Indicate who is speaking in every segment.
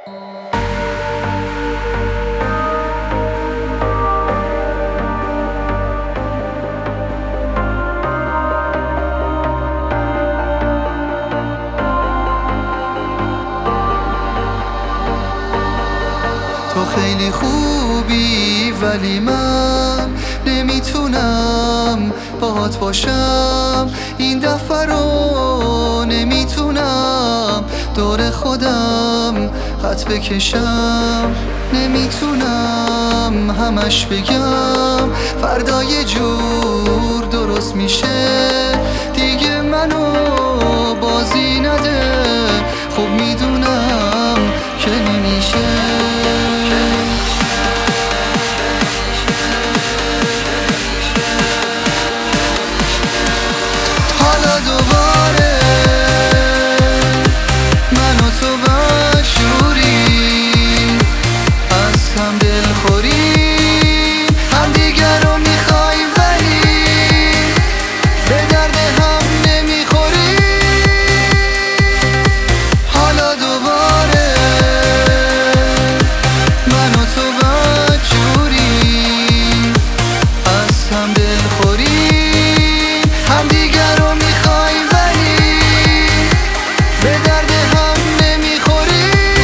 Speaker 1: تو خیلی خوبی ولی من نمیتونم باهات باشم، این دفعه رو نمیتونم دور خودم خط بکشم. نمیتونم همش بگم فردا یه جور درست میشه، دیگه منو بازی نده، خب میدونم که نمیشه. حالا دوباره من و تو بشوریم، از هم دلخوریم، هم دیگر رو میخواییم ولی به درد هم نمیخوریم. حالا دوباره من و تو بشوریم، از هم دلخوریم، هم دیگر رو میخواییم ولی به درد هم نمیخوریم.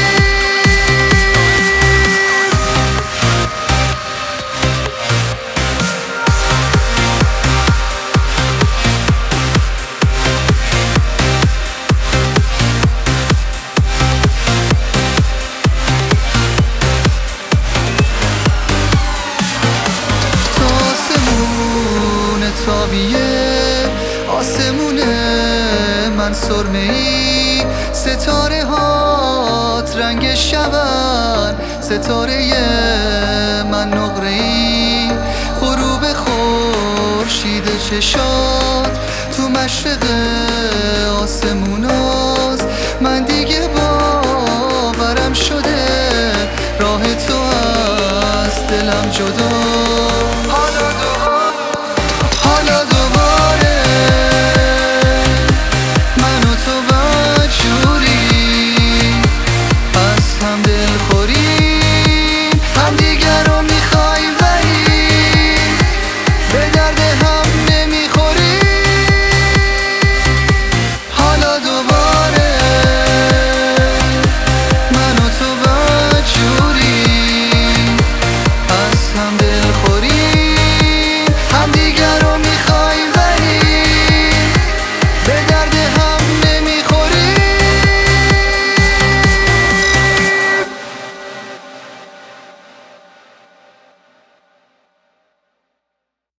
Speaker 1: تو آسمون تابیه، آسمون من سرمه ای، ستاره هات رنگ شبن، ستاره من نقره ای، غروب خورشید چشات تو مشرق آسموناست. من دیگه باورم شده راه تو از دلم جدا